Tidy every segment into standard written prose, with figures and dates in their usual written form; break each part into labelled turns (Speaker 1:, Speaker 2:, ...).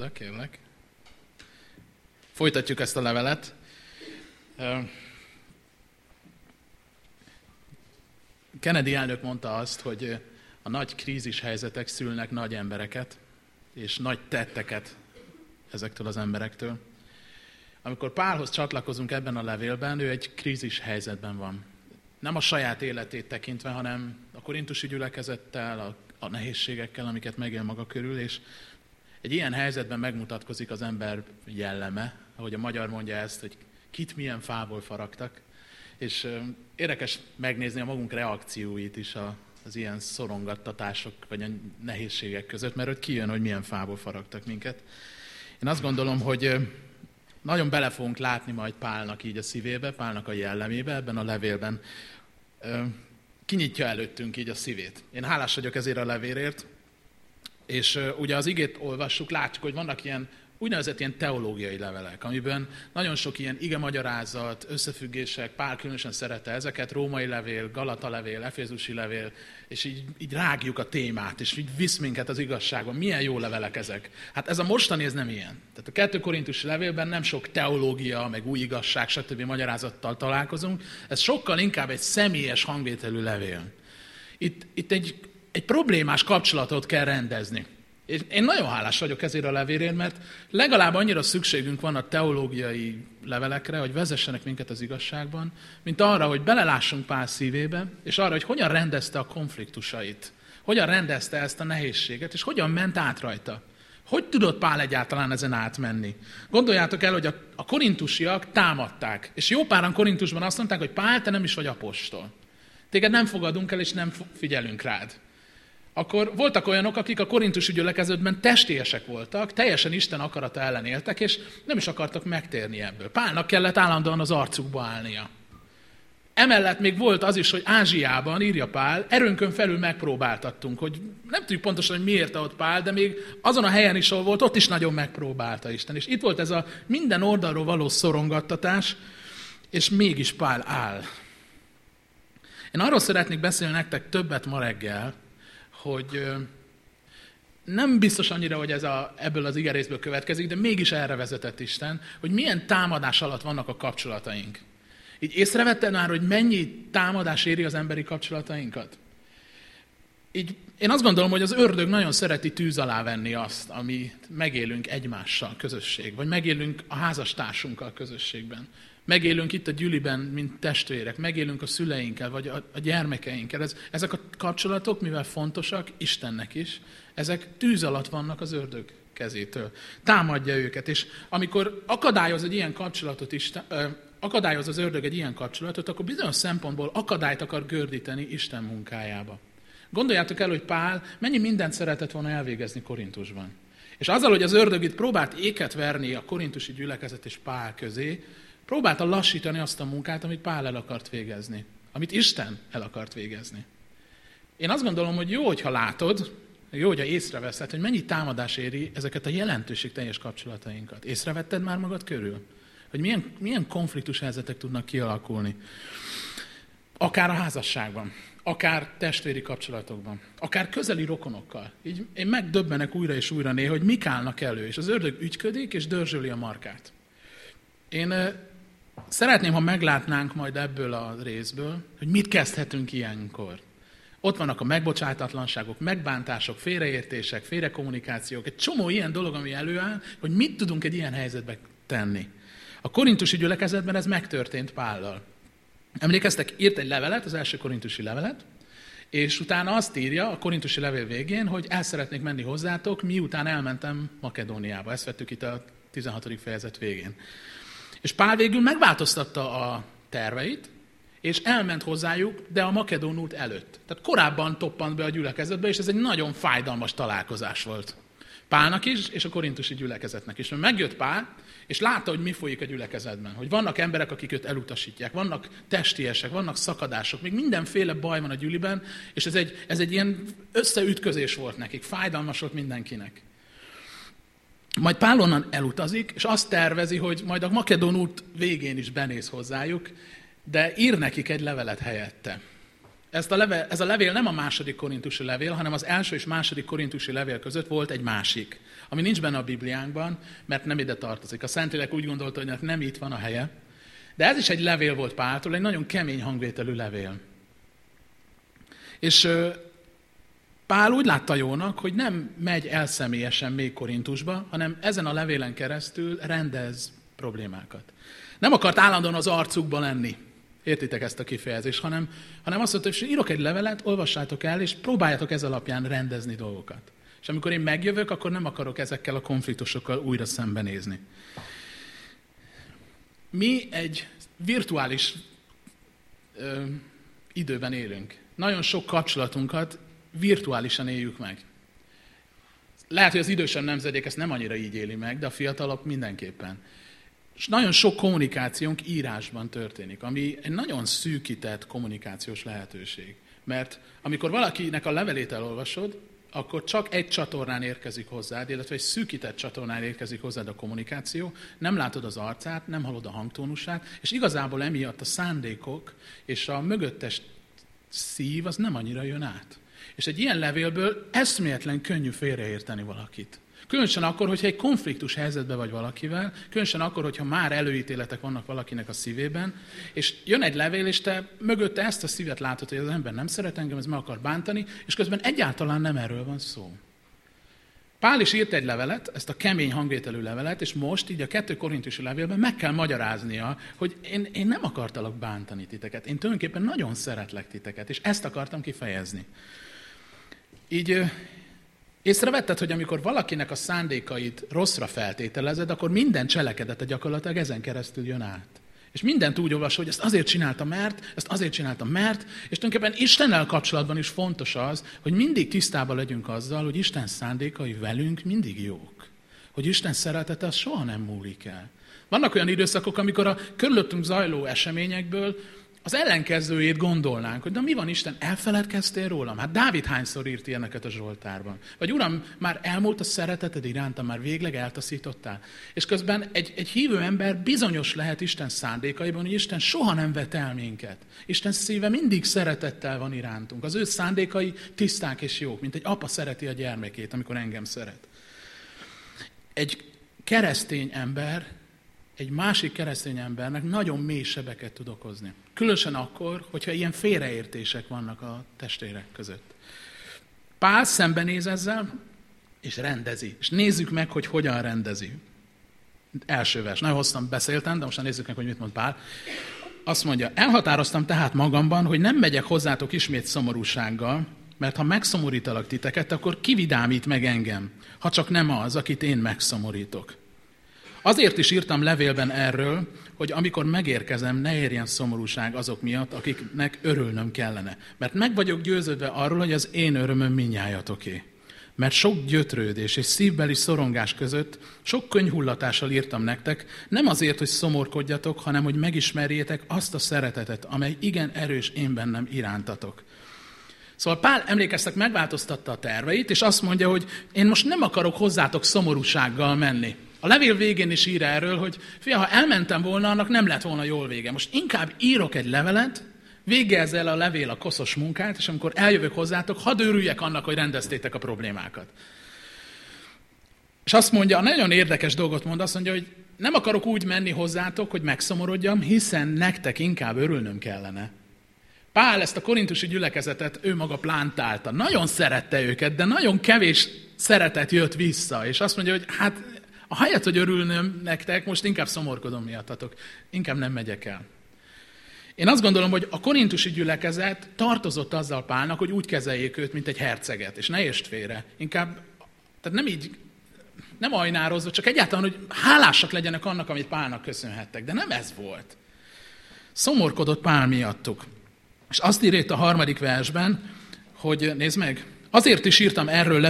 Speaker 1: oda, kérlek. Folytatjuk ezt a levelet. Kennedy elnök mondta azt, hogy a nagy krízis helyzetek szülnek nagy embereket, és nagy tetteket ezektől az emberektől. Amikor Pálhoz csatlakozunk ebben a levélben, ő egy krízis helyzetben van. Nem a saját életét tekintve, hanem a korintusi gyülekezettel, a nehézségekkel, amiket megél maga körül, és egy ilyen helyzetben megmutatkozik az ember jelleme, ahogy a magyar mondja ezt, hogy kit milyen fából faragtak, és érdekes megnézni a magunk reakcióit is az ilyen szorongattatások vagy a nehézségek között, mert ott kijön, hogy milyen fából faragtak minket. Én azt gondolom, hogy nagyon bele fogunk látni majd Pálnak így a szívébe, Pálnak a jellemébe, ebben a levélben. Kinyitja előttünk így a szívét. Én hálás vagyok ezért a levélért, és ugye az igét olvassuk, látjuk, hogy vannak ilyen úgynevezett ilyen teológiai levelek, amiben nagyon sok ilyen igemagyarázat, összefüggések, Pál különösen szerette ezeket, római levél, Galata levél, efézusi levél, és így rágjuk a témát, és így visz minket az igazságban. Milyen jó levelek ezek. Hát ez a mostani, ez nem ilyen. Tehát a 2 korintusi levélben nem sok teológia, meg új igazság, stb. Magyarázattal találkozunk. Ez sokkal inkább egy személyes hangvételű levél. Itt egy problémás kapcsolatot kell rendezni. És én nagyon hálás vagyok ezért a levélért, mert legalább annyira szükségünk van a teológiai levelekre, hogy vezessenek minket az igazságban, mint arra, hogy belelássunk Pál szívébe, és arra, hogy hogyan rendezte a konfliktusait, hogyan rendezte ezt a nehézséget, és hogyan ment át rajta. Hogy tudott Pál egyáltalán ezen átmenni? Gondoljátok el, hogy a korintusiak támadták, és jó páran Korintusban azt mondták, hogy Pál, te nem is vagy apostol. Téged nem fogadunk el, és nem figyelünk rád. Akkor voltak olyanok, akik a korintusi gyülekezetben testélyesek voltak, teljesen Isten akarata ellen éltek, és nem is akartak megtérni ebből. Pálnak kellett állandóan az arcukba állnia. Emellett még volt az is, hogy Ázsiában, írja Pál, erőnkön felül megpróbáltattunk, hogy nem tudjuk pontosan, hogy miért ott Pál, de még azon a helyen is, ahol volt, ott is nagyon megpróbálta Isten. És itt volt ez a minden oldalról való szorongattatás, és mégis Pál áll. Én arról szeretnék beszélni nektek többet ma reggel, hogy nem biztos annyira, hogy ez ebből az igerészből következik, de mégis erre vezetett Isten, hogy milyen támadás alatt vannak a kapcsolataink. Így észrevetted már, hogy mennyi támadás éri az emberi kapcsolatainkat? Így én azt gondolom, hogy az ördög nagyon szereti tűz alá venni azt, amit megélünk egymással közösség, vagy megélünk a házastársunkkal közösségben. Megélünk itt a gyüliben, mint testvérek, megélünk a szüleinkkel, vagy a gyermekeinkkel. Ezek a kapcsolatok, mivel fontosak, Istennek is, ezek tűz alatt vannak az ördög kezétől. Támadja őket, és amikor akadályoz az ördög egy ilyen kapcsolatot, akkor bizonyos szempontból akadályt akar gördíteni Isten munkájába. Gondoljátok el, hogy Pál mennyi mindent szeretett volna elvégezni Korintusban. És azzal, hogy az ördög itt próbált éket verni a korintusi gyülekezet és Pál közé, próbálta lassítani azt a munkát, amit Pál el akart végezni. Amit Isten el akart végezni. Én azt gondolom, hogy jó, hogyha látod, jó, hogyha észreveszed, hogy mennyi támadás éri ezeket a jelentőségteljes kapcsolatainkat. Észrevetted már magad körül? Hogy milyen konfliktus helyzetek tudnak kialakulni. Akár a házasságban, akár testvéri kapcsolatokban, akár közeli rokonokkal. Így én megdöbbenek újra és újra néha, hogy mik állnak elő, és az ördög ügyködik, és dörzsöli a markát. Én szeretném, ha meglátnánk majd ebből a részből, hogy mit kezdhetünk ilyenkor. Ott vannak a megbocsátatlanságok, megbántások, félreértések, félrekommunikációk, egy csomó ilyen dolog, ami előáll, hogy mit tudunk egy ilyen helyzetbe tenni. A korintusi gyülekezetben ez megtörtént Pállal. Emlékeztek, írt egy levelet, az első korintusi levelet, és utána azt írja a korintusi levél végén, hogy el szeretnék menni hozzátok, miután elmentem Makedóniába. Ezt vettük itt a 16. fejezet végén. És Pál végül megváltoztatta a terveit, és elment hozzájuk, de a makedón út előtt. Tehát korábban toppant be a gyülekezetbe, és ez egy nagyon fájdalmas találkozás volt. Pálnak is, és a korintusi gyülekezetnek is. Mert megjött Pál, és látta, hogy mi folyik a gyülekezetben. Hogy vannak emberek, akik őt elutasítják, vannak testiesek, vannak szakadások, még mindenféle baj van a gyüliben, és ez egy ilyen összeütközés volt nekik, fájdalmas volt mindenkinek. Majd Pál onnan elutazik, és azt tervezi, hogy majd a makedón út végén is benéz hozzájuk, de ír nekik egy levelet helyette. Ez a levél nem a második korintusi levél, hanem az első és második korintusi levél között volt egy másik, ami nincs benne a Bibliánkban, mert nem ide tartozik. A Szentlélek úgy gondolta, hogy nem itt van a helye. De ez is egy levél volt Páltól, egy nagyon kemény hangvételű levél. És Pál úgy látta jónak, hogy nem megy el személyesen még Korintusba, hanem ezen a levélen keresztül rendez problémákat. Nem akart állandóan az arcukba lenni. Értitek ezt a kifejezést, hanem azt mondta, hogy írok egy levelet, olvassátok el, és próbáljátok ez alapján rendezni dolgokat. És amikor én megjövök, akkor nem akarok ezekkel a konfliktusokkal újra szembenézni. Mi egy virtuális időben élünk. Nagyon sok kapcsolatunkat virtuálisan éljük meg. Lehet, hogy az idősebb nemzedék ezt nem annyira így éli meg, de a fiatalok mindenképpen. És nagyon sok kommunikációnk írásban történik, ami egy nagyon szűkített kommunikációs lehetőség. Mert amikor valakinek a levelét elolvasod, akkor csak egy csatornán érkezik hozzád, illetve egy szűkített csatornán érkezik hozzád a kommunikáció, nem látod az arcát, nem hallod a hangtónusát, és igazából emiatt a szándékok és a mögöttes szív az nem annyira jön át. És egy ilyen levélből eszméletlen könnyű félreérteni valakit. Különösen akkor, hogyha egy konfliktus helyzetben vagy valakivel, különösen akkor, hogyha már előítéletek vannak valakinek a szívében, és jön egy levél, és te mögötte ezt a szívet látod, hogy az ember nem szeret engem, ez meg akar bántani, és közben egyáltalán nem erről van szó. Pál is írt egy levelet, ezt a kemény hangvételű levelet, és most így a 2 korintusi levélben meg kell magyaráznia, hogy én nem akartalak bántani titeket, én tulajdonképpen nagyon szeretlek titeket, és ezt akartam kifejezni. Így észrevetted, hogy amikor valakinek a szándékait rosszra feltételezed, akkor minden cselekedete gyakorlatilag ezen keresztül jön át. És mindent úgy olvas, hogy ezt azért csináltam, mert, és tulajdonképpen Istennel kapcsolatban is fontos az, hogy mindig tisztában legyünk azzal, hogy Isten szándékai velünk mindig jók. Hogy Isten szeretete az soha nem múlik el. Vannak olyan időszakok, amikor a körülöttünk zajló eseményekből az ellenkezőjét gondolnánk, hogy de mi van, Isten, elfeledkeztél rólam? Hát Dávid hányszor írt ilyeneket a Zsoltárban? Vagy Uram, már elmúlt a szereteted iránta, már végleg eltaszítottál? És közben egy hívő ember bizonyos lehet Isten szándékaiban, hogy Isten soha nem vet el minket. Isten szíve mindig szeretettel van irántunk. Az ő szándékai tiszták és jók, mint egy apa szereti a gyermekét, amikor engem szeret. Egy keresztény ember, egy másik keresztény embernek nagyon mély sebeket tud okozni. Különösen akkor, hogyha ilyen félreértések vannak a testvérek között. Pál szembenéz ezzel, és rendezi. És nézzük meg, hogy hogyan rendezi. Első vers. Nagyon hosszan beszéltem, de most nézzük meg, hogy mit mond Pál. Azt mondja, elhatároztam tehát magamban, hogy nem megyek hozzátok ismét szomorúsággal, mert ha megszomorítalak titeket, akkor kividámít meg engem, ha csak nem az, akit én megszomorítok. Azért is írtam levélben erről, hogy amikor megérkezem, ne érjen szomorúság azok miatt, akiknek örülnöm kellene. Mert meg vagyok győződve arról, hogy az én örömöm mindnyájatoké. Mert sok gyötrődés és szívbeli szorongás között sok könyhullatással írtam nektek, nem azért, hogy szomorkodjatok, hanem hogy megismerjétek azt a szeretetet, amely igen erős én bennem irántatok. Szóval Pál, emlékeztek, megváltoztatta a terveit, és azt mondja, hogy én most nem akarok hozzátok szomorúsággal menni. A levél végén is ír erről, hogy ha elmentem volna, annak nem lett volna jól vége. Most inkább írok egy levelet, végezz el a levél a koszos munkát, és amikor eljövök hozzátok, hadd örüljek annak, hogy rendeztétek a problémákat. És azt mondja, nagyon érdekes dolgot mond, azt mondja, hogy nem akarok úgy menni hozzátok, hogy megszomorodjam, hiszen nektek inkább örülnöm kellene. Pál ezt a korintusi gyülekezetet ő maga plántálta. Nagyon szerette őket, de nagyon kevés szeretet jött vissza. És azt mondja, hogy hát ahelyett, hogy örülnöm nektek, most inkább szomorkodom miattatok. Inkább nem megyek el. Én azt gondolom, hogy a korintusi gyülekezet tartozott azzal Pálnak, hogy úgy kezeljék őt, mint egy herceget. És ne értsd félre. Inkább, tehát nem így, nem ajnározva, csak egyáltalán, hogy hálásak legyenek annak, amit Pálnak köszönhettek. De nem ez volt. Szomorkodott Pál miattuk. És azt írja itt a 3. versben, hogy nézd meg, azért is írtam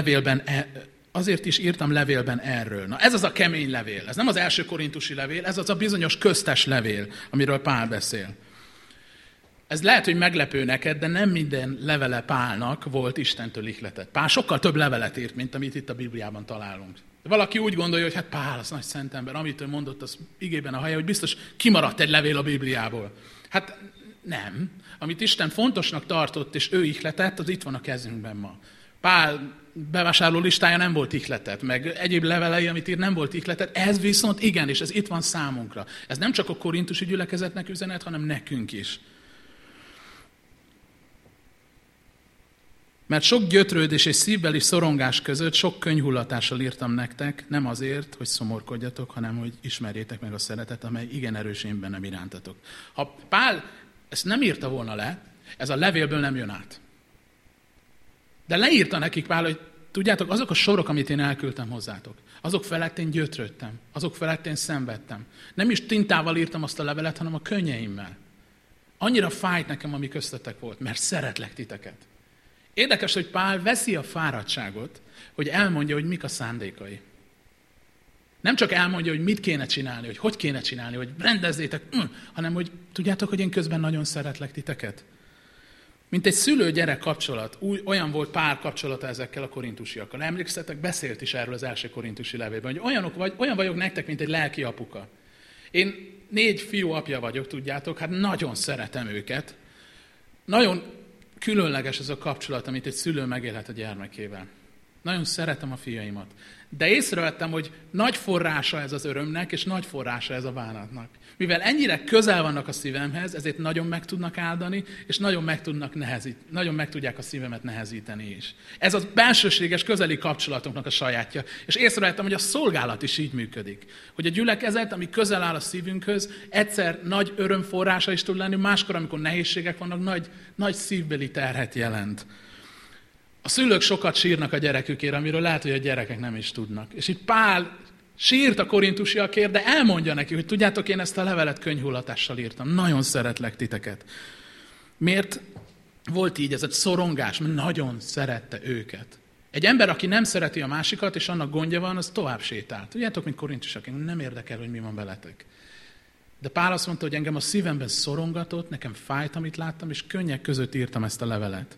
Speaker 1: levélben erről. Na ez az a kemény levél, ez nem az első korintusi levél, ez az a bizonyos köztes levél, amiről Pál beszél. Ez lehet, hogy meglepő neked, de nem minden levele Pálnak volt Istentől ihletett. Pál sokkal több levelet írt, mint amit itt a Bibliában találunk. De valaki úgy gondolja, hogy hát Pál, az nagy szentember, amit ő mondott az igében a helye, hogy biztos kimaradt egy levél a Bibliából. Hát Nem. Amit Isten fontosnak tartott, és ő ihletett, az itt van a kezünkben ma. Pál bevásárló listája nem volt ihletett, meg egyéb levelei, amit ír, nem volt ihletett. Ez viszont igen, és ez itt van számunkra. Ez nem csak a korintusi gyülekezetnek üzenet, hanem nekünk is. Mert sok gyötrődés és szívbeli szorongás között sok könyhullatással írtam nektek, nem azért, hogy szomorkodjatok, hanem hogy ismerjétek meg a szeretet, amely igen erős én bennem irántatok. Ha Pál ezt nem írta volna le, ez a levélből nem jön át. De leírta nekik Pál, hogy tudjátok, azok a sorok, amit én elküldtem hozzátok, azok felett én gyötrődtem, azok felett én szenvedtem. Nem is tintával írtam azt a levelet, hanem a könnyeimmel. Annyira fájt nekem, ami köztetek volt, mert szeretlek titeket. Érdekes, hogy Pál veszi a fáradtságot, hogy elmondja, hogy mik a szándékai. Nem csak elmondja, hogy mit kéne csinálni, hogy kéne csinálni, hogy rendezzétek, hanem hogy tudjátok, hogy én közben nagyon szeretlek titeket. Mint egy szülő-gyerek kapcsolat, olyan volt Pál kapcsolata ezekkel a korintusiakkal. Emlékszetek, beszélt is erről az első korintusi levélben, hogy olyan vagyok nektek, mint egy lelki apuka. Én 4 fiú apja vagyok, tudjátok, hát nagyon szeretem őket. Nagyon különleges ez a kapcsolat, amit egy szülő megélhet a gyermekével. Nagyon szeretem a fiaimat. De észrevettem, hogy nagy forrása ez az örömnek, és nagy forrása ez a bánatnak. Mivel ennyire közel vannak a szívemhez, ezért nagyon meg tudnak áldani, és nagyon meg tudják a szívemet nehezíteni is. Ez a belsőséges, közeli kapcsolatunknak a sajátja. És észrevettem, hogy a szolgálat is így működik. Hogy a gyülekezet, ami közel áll a szívünkhöz, egyszer nagy örömforrása is tud lenni, máskor, amikor nehézségek vannak, nagy szívbeli terhet jelent. A szülők sokat sírnak a gyerekükért, amiről lehet, hogy a gyerekek nem is tudnak. És itt Pál sírt a korintusiakért, de elmondja neki, hogy tudjátok, én ezt a levelet könyhullatással írtam. Nagyon szeretlek titeket. Miért volt így ez egy szorongás? Mert nagyon szerette őket. Egy ember, aki nem szereti a másikat, és annak gondja van, az tovább sétál. Tudjátok, mint korintusiak, nem érdekel, hogy mi van veletek. De Pál azt mondta, hogy engem a szívemben szorongatott, nekem fájt, amit láttam, és könnyek között írtam ezt a levelet.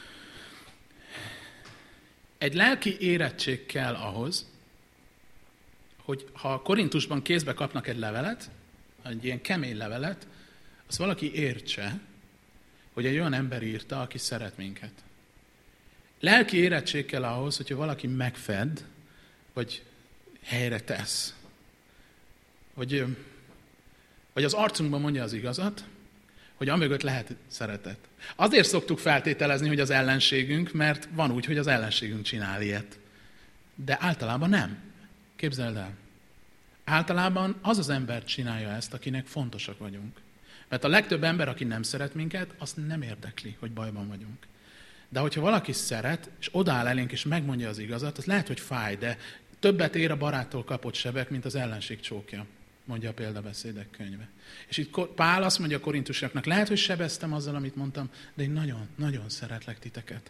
Speaker 1: Egy lelki érettség kell ahhoz, hogy ha Korintusban kézbe kapnak egy levelet, egy ilyen kemény levelet, azt valaki értse, hogy egy olyan ember írta, aki szeret minket. Lelki érettség kell ahhoz, hogyha valaki megfed, vagy helyre tesz, vagy az arcunkban mondja az igazat, hogy amögött lehet szeretet. Azért szoktuk feltételezni, hogy az ellenségünk, mert van úgy, hogy az ellenségünk csinál ilyet. De általában nem. Képzeld el. Általában az az ember csinálja ezt, akinek fontosak vagyunk. Mert a legtöbb ember, aki nem szeret minket, azt nem érdekli, hogy bajban vagyunk. De hogyha valaki szeret, és odaáll elénk, és megmondja az igazat, az lehet, hogy fáj, de többet ér a baráttól kapott sebek, mint az ellenség csókja, mondja a példabeszédek könyve. És itt Pál azt mondja a korintusiaknak, lehet, hogy sebeztem azzal, amit mondtam, de én nagyon, nagyon szeretlek titeket.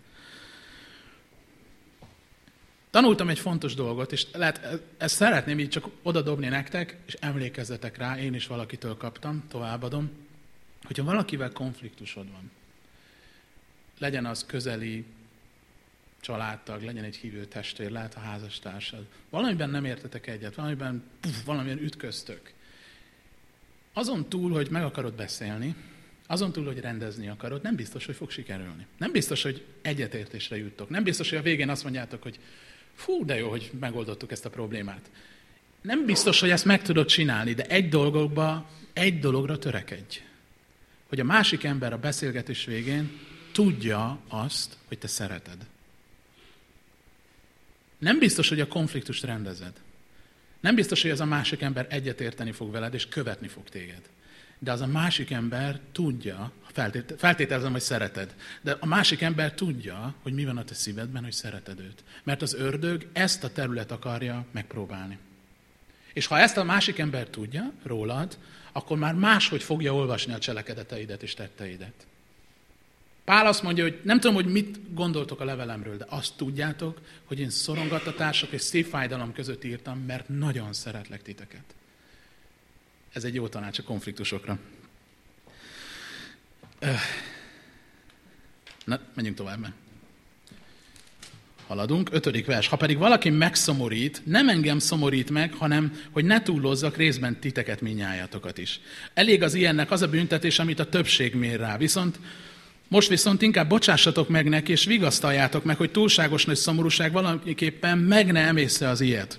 Speaker 1: Tanultam egy fontos dolgot, és ezt szeretném így csak odadobni nektek, és emlékezzetek rá, én is valakitől kaptam, továbbadom, hogyha valakivel konfliktusod van, legyen az közeli családtag, legyen egy hívő testvér, lehet a házastársad, valamiben nem értetek egyet, valamilyen ütköztök. Azon túl, hogy meg akarod beszélni, azon túl, hogy rendezni akarod, nem biztos, hogy fog sikerülni. Nem biztos, hogy egyetértésre juttok. Nem biztos, hogy a végén azt mondjátok, hogy fú, de jó, hogy megoldottuk ezt a problémát. Nem biztos, hogy ezt meg tudod csinálni, de egy dologra törekedj. Hogy a másik ember a beszélgetés végén tudja azt, hogy te szereted. Nem biztos, hogy a konfliktust rendezed. Nem biztos, hogy az a másik ember egyetérteni fog veled, és követni fog téged. De az a másik ember tudja, feltételezem, hogy szereted, de a másik ember tudja, hogy mi van a te szívedben, hogy szereted őt. Mert az ördög ezt a terület akarja megpróbálni. És ha ezt a másik ember tudja rólad, akkor már máshogy fogja olvasni a cselekedeteidet és tetteidet. Pál azt mondja, hogy nem tudom, hogy mit gondoltok a levelemről, de azt tudjátok, hogy én szorongattatások és szívfájdalom között írtam, mert nagyon szeretlek titeket. Ez egy jó tanács a konfliktusokra. Na, menjünk tovább. Haladunk, 5. vers. Ha pedig valaki megszomorít, nem engem szomorít meg, hanem hogy ne túlozzak részben titeket minnyájatokat is. Elég az ilyennek az a büntetés, amit a többség mér rá. Most viszont inkább bocsássatok meg neki, és vigasztaljátok meg, hogy túlságos nagy szomorúság valamiképpen meg ne emészze az ilyet.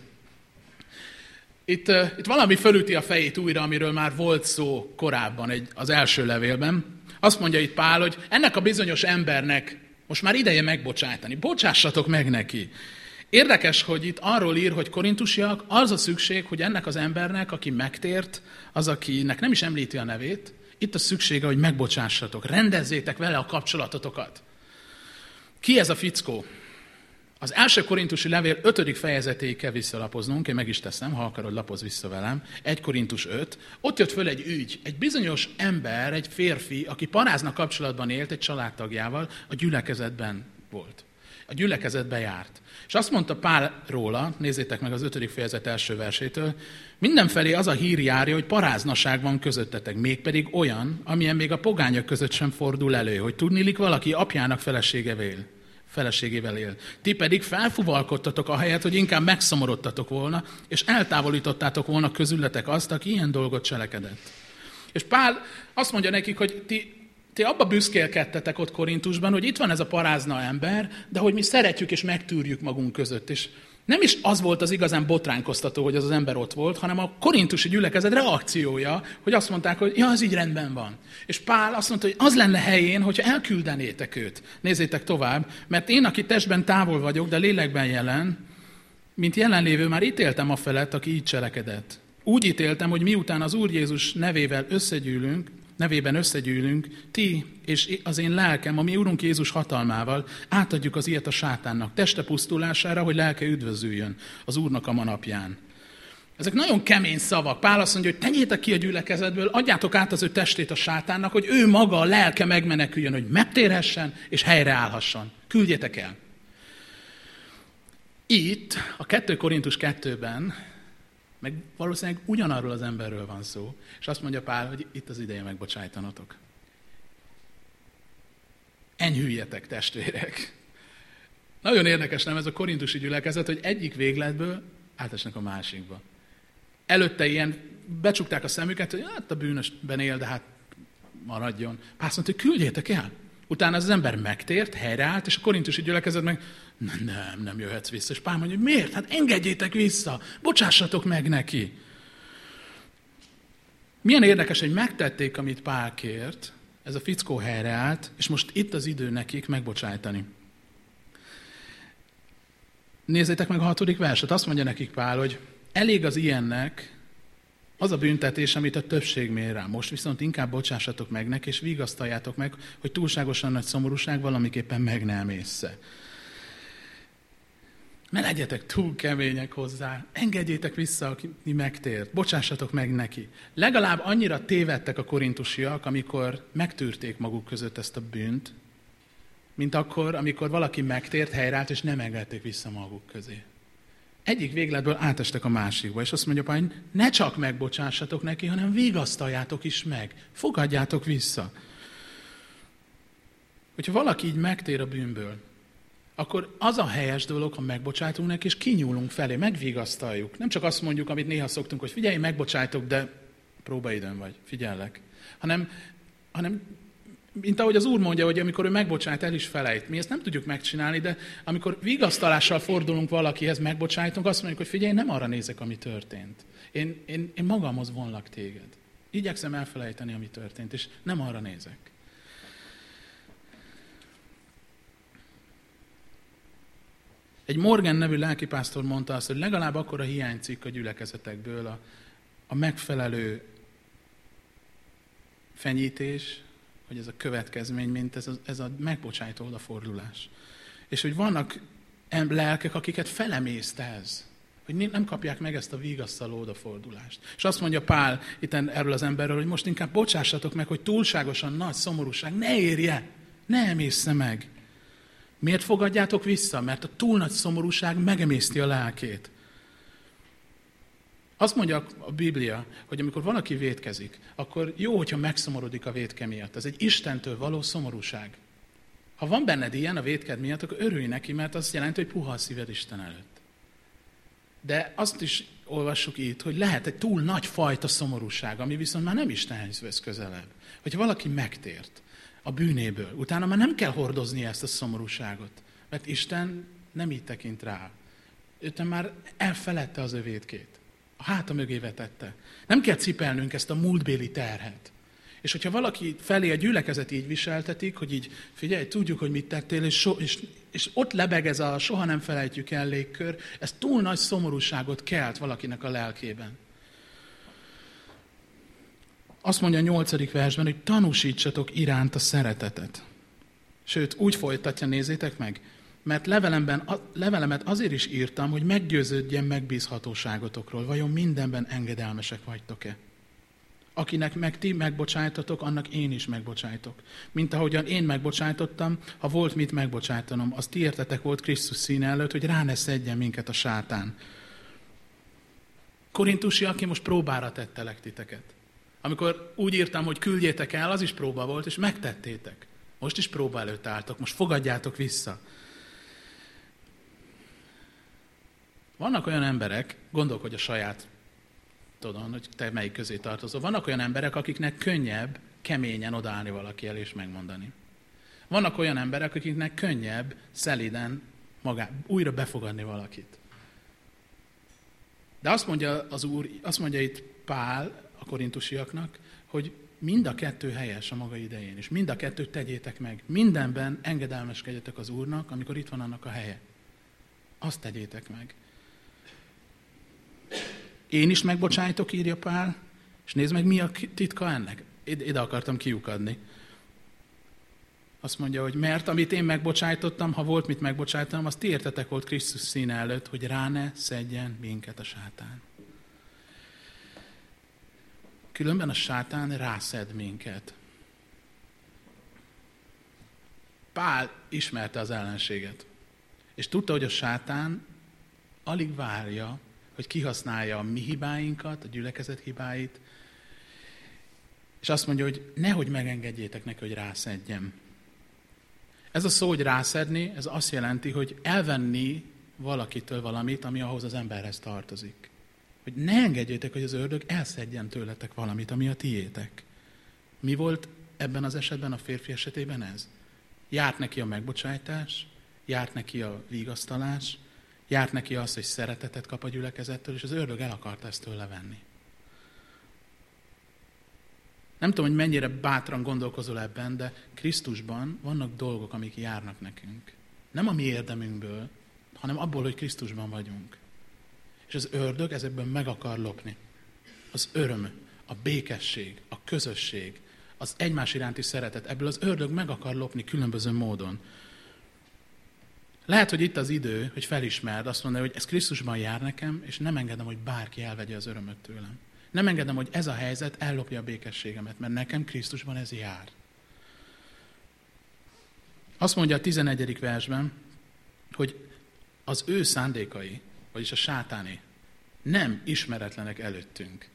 Speaker 1: Itt valami fölüti a fejét újra, amiről már volt szó korábban az első levélben. Azt mondja itt Pál, hogy ennek a bizonyos embernek most már ideje megbocsájtani. Bocsássatok meg neki. Érdekes, hogy itt arról ír, hogy korintusiak, az a szükség, hogy ennek az embernek, aki megtért, az, akinek nem is említi a nevét, itt a szüksége, hogy megbocsássatok, rendezzétek vele a kapcsolatotokat. Ki ez a fickó? Az első korintusi levél 5. fejezetéig kell visszalapoznunk, én meg is teszem, ha akarod, lapozz vissza velem. 1 Korintus 5. Ott jött föl egy ügy, egy bizonyos ember, egy férfi, aki parázna kapcsolatban élt egy családtagjával, a gyülekezetben volt. A gyülekezetben járt. És azt mondta Pál róla, nézzétek meg az 5. fejezet első versétől, mindenfelé az a hír járja, hogy paráznaság van közöttetek, mégpedig olyan, amilyen még a pogányok között sem fordul elő, hogy tudniillik valaki apjának feleségével él. Ti pedig felfuvalkodtatok ahelyett, hogy inkább megszomorodtatok volna, és eltávolítottátok volna közületek azt, aki ilyen dolgot cselekedett. És Pál azt mondja nekik, hogy ti abba büszkélkedtetek ott Korintusban, hogy itt van ez a parázna ember, de hogy mi szeretjük és megtűrjük magunk között. És nem is az volt az igazán botránkoztató, hogy az ember ott volt, hanem a korintusi gyülekezet reakciója, hogy azt mondták, hogy ja, az így rendben van. És Pál azt mondta, hogy az lenne helyén, hogyha elküldenétek őt. Nézzétek tovább, mert én, aki testben távol vagyok, de lélekben jelen, mint jelenlévő már ítéltem a felett, aki így cselekedett. Úgy ítéltem, hogy miután az Úr Jézus nevében összegyűlünk, ti és az én lelkem, a mi Urunk Jézus hatalmával átadjuk az ilyet a sátánnak, teste pusztulására, hogy lelke üdvözüljön az Úrnak a manapján. Ezek nagyon kemény szavak. Pál azt mondja, hogy tegyétek ki a gyülekezetből, adjátok át az ő testét a sátánnak, hogy ő maga a lelke megmeneküljön, hogy megtérhessen és helyreállhasson. Küldjétek el. Itt, a 2 Korintus 2-ben, meg valószínűleg ugyanarról az emberről van szó, és azt mondja Pál, hogy itt az ideje megbocsájtanotok. Enyhüljetek, testvérek! Nagyon érdekes, nem ez a korintusi gyülekezet, hogy egyik végletből átesnek a másikba. Előtte ilyen becsukták a szemüket, hogy hát a bűnösben él, de hát maradjon. Pál azt mondta, hogy küldjétek el. Utána az ember megtért, helyreállt, és a korintusi gyülekezet meg nem jöhetsz vissza. És Pál mondja, hogy miért? Hát engedjétek vissza, bocsássatok meg neki. Milyen érdekes, hogy megtették, amit Pál kért, ez a fickó helyreállt, és most itt az idő nekik megbocsájtani. Nézzétek meg a 6. verset, azt mondja nekik Pál, hogy elég az ilyennek az a büntetés, amit a többség mér rá. Most viszont inkább bocsássatok meg neki, és vigasztaljátok meg, hogy túlságosan nagy szomorúság valamiképpen meg ne emészze. Ne legyetek túl kemények hozzá, engedjétek vissza, aki megtért, bocsássatok meg neki. Legalább annyira tévedtek a korintusiak, amikor megtűrték maguk között ezt a bűnt, mint akkor, amikor valaki megtért, helyreállt, és nem engedték vissza maguk közé. Egyik végletből átestek a másikba, és azt mondja Pál, hogy ne csak megbocsássatok neki, hanem vigasztaljátok is meg, fogadjátok vissza. Hogyha valaki így megtér a bűnből, akkor az a helyes dolog, ha megbocsájtunk neki, és kinyúlunk felé, megvigasztaljuk. Nem csak azt mondjuk, amit néha szoktunk, hogy figyelj, megbocsájtok, de próbaidőn vagy, figyellek. Hanem mint ahogy az Úr mondja, hogy amikor ő megbocsájt, el is felejt. Mi ezt nem tudjuk megcsinálni, de amikor vigasztalással fordulunk valakihez, megbocsájtunk, azt mondjuk, hogy figyelj, nem arra nézek, ami történt. Én magamhoz vonlak téged. Igyekszem elfelejteni, ami történt, és nem arra nézek. Egy Morgan nevű lelkipásztor mondta azt, hogy legalább akkora hiányzik a gyülekezetekből a megfelelő fenyítés, hogy ez a következmény, mint ez a megbocsájtó odafordulás. És hogy vannak lelkek, akiket felemészt ez, hogy nem kapják meg ezt a vigasztaló odafordulást. És azt mondja Pál itt erről az emberről, hogy most inkább bocsássatok meg, hogy túlságosan nagy szomorúság ne érje, ne emészze meg. Miért fogadjátok vissza? Mert a túl nagy szomorúság megemészti a lelkét. Azt mondja a Biblia, hogy amikor valaki vétkezik, akkor jó, hogyha megszomorodik a vétke miatt. Ez egy Istentől való szomorúság. Ha van benned ilyen a vétked miatt, akkor örülj neki, mert azt jelenti, hogy puha a szíved Isten előtt. De azt is olvassuk itt, hogy lehet egy túl nagy fajta szomorúság, ami viszont már nem Istenhez vesz közelebb. Hogyha valaki megtért a bűnéből, utána már nem kell hordozni ezt a szomorúságot, mert Isten nem így tekint rá. Ő már elfeledte az ő vétkét. A háta mögé vetette. Nem kell cipelnünk ezt a múltbéli terhet. És hogyha valaki felé a gyülekezet így viseltetik, hogy így figyelj, tudjuk, hogy mit tettél, és ott lebeg ez a soha nem felejtjük el légkör, ez túl nagy szomorúságot kelt valakinek a lelkében. Azt mondja a 8. versben, hogy tanúsítsatok iránt a szeretetet. Sőt, úgy folytatja, nézzétek meg, mert levelemet azért is írtam, hogy meggyőződjen megbízhatóságotokról. Vajon mindenben engedelmesek vagytok-e? Akinek meg ti megbocsájtatok, annak én is megbocsájtok. Mint ahogyan én megbocsájtottam, ha volt mit megbocsájtanom, az ti értetek volt Krisztus színe előtt, hogy rá ne szedjen minket a sátán. Korintusiak, én most próbára tettelek titeket. Amikor úgy írtam, hogy küldjétek el, az is próba volt, és megtettétek. Most is próba előtt álltok, most fogadjátok vissza. Vannak olyan emberek, gondolkodj a saját, tudom, hogy te melyik közé tartozol. Vannak olyan emberek, akiknek könnyebb keményen odaállni valaki elé és megmondani. Vannak olyan emberek, akiknek könnyebb szelíden újra befogadni valakit. De azt mondja az Úr, azt mondja itt Pál a korintusiaknak, hogy mind a kettő helyes a maga idején, és mind a kettőt tegyétek meg. Mindenben engedelmeskedjetek az Úrnak, amikor itt van annak a helye. Azt tegyétek meg. Én is megbocsájtok, írja Pál, és nézd meg, mi a titka ennek. Ide akartam kiukadni. Azt mondja, hogy mert amit én megbocsájtottam, ha volt mit megbocsájtanom, azt ti értetek volt Krisztus színe előtt, hogy rá ne szedjen minket a sátán. Különben a sátán rászed minket. Pál ismerte az ellenséget, és tudta, hogy a sátán alig várja, hogy kihasználja a mi hibáinkat, a gyülekezet hibáit, és azt mondja, hogy nehogy megengedjétek neki, hogy rászedjem. Ez a szó, hogy rászedni, ez azt jelenti, hogy elvenni valakitől valamit, ami ahhoz az emberhez tartozik. Hogy ne engedjétek, hogy az ördög elszedjen tőletek valamit, ami a tiétek. Mi volt ebben az esetben, a férfi esetében ez? Járt neki a megbocsájtás, járt neki a vigasztalás, járt neki az, hogy szeretetet kap a gyülekezettől, és az ördög el akarta ezt tőle venni. Nem tudom, hogy mennyire bátran gondolkozol ebben, de Krisztusban vannak dolgok, amik járnak nekünk. Nem a mi érdemünkből, hanem abból, hogy Krisztusban vagyunk. És az ördög ezekből meg akar lopni. Az öröm, a békesség, a közösség, az egymás iránti szeretet, ebből az ördög meg akar lopni különböző módon. Lehet, hogy itt az idő, hogy felismerd, azt mondja, hogy ez Krisztusban jár nekem, és nem engedem, hogy bárki elvegye az örömöt tőlem. Nem engedem, hogy ez a helyzet ellopja a békességemet, mert nekem Krisztusban ez jár. Azt mondja a 11. versben, hogy az ő szándékai, vagyis a sátáné, nem ismeretlenek előttünk.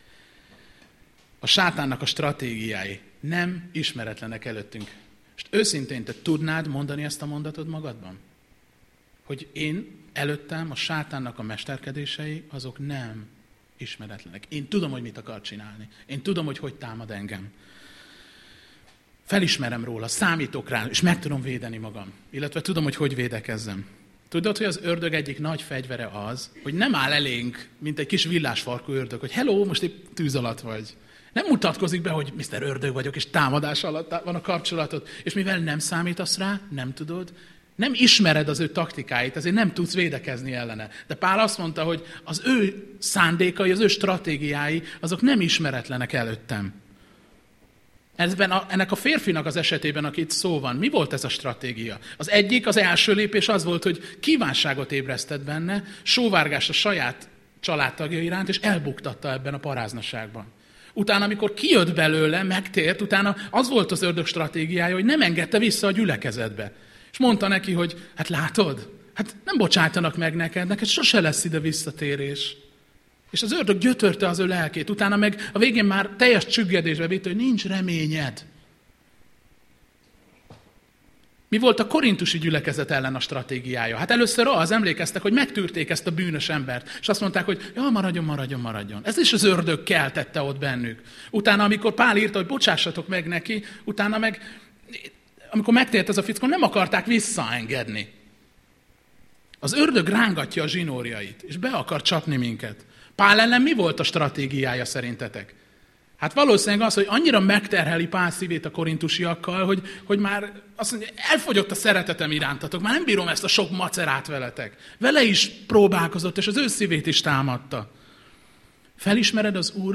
Speaker 1: A sátánnak a stratégiái nem ismeretlenek előttünk. És őszintén te tudnád mondani ezt a mondatot magadban? Hogy én előttem a sátánnak a mesterkedései, azok nem ismeretlenek. Én tudom, hogy mit akar csinálni. Én tudom, hogy támad engem. Felismerem róla, számítok rá, és meg tudom védeni magam. Illetve tudom, hogy védekezzem. Tudod, hogy az ördög egyik nagy fegyvere az, hogy nem áll elénk, mint egy kis villásfarkú ördög, hogy hello, most épp tűz alatt vagy. Nem mutatkozik be, hogy Mr. Ördög vagyok, és támadás alatt van a kapcsolatod. És mivel nem számítasz rá, nem tudod, nem ismered az ő taktikáit, ezért nem tudsz védekezni ellene. De Pál azt mondta, hogy az ő szándékai, az ő stratégiái, azok nem ismeretlenek előttem. Ennek a férfinak az esetében, aki itt szó van, mi volt ez a stratégia? Az egyik, az első lépés az volt, hogy kívánságot ébresztett benne, sóvárgás a saját családtagja iránt, és elbuktatta ebben a paráznaságban. Utána, amikor kijött belőle, megtért, utána az volt az ördög stratégiája, hogy nem engedte vissza a gyülekezetbe. És mondta neki, hogy hát látod, hát nem bocsájtanak meg neked sose lesz ide visszatérés. És az ördög gyötörte az ő lelkét, utána meg a végén már teljes csüggedésbe vitte, hogy nincs reményed. Mi volt a korintusi gyülekezet ellen a stratégiája? Hát először az, emlékeztek, hogy megtűrték ezt a bűnös embert, és azt mondták, hogy ja, maradjon. Ez is az ördög keltette ott bennük. Utána, amikor Pál írta, hogy bocsássatok meg neki, utána meg, amikor megtért ez a fickó, nem akarták visszaengedni. Az ördög rángatja a zsinórjait, és be akar csapni minket. Pál ellen mi volt a stratégiája szerintetek? Hát valószínűleg az, hogy annyira megterheli Pál szívét a korintusiakkal, hogy már azt mondja, elfogyott a szeretetem irántatok, már nem bírom ezt a sok macerát veletek. Vele is próbálkozott, és az ő szívét is támadta. Felismered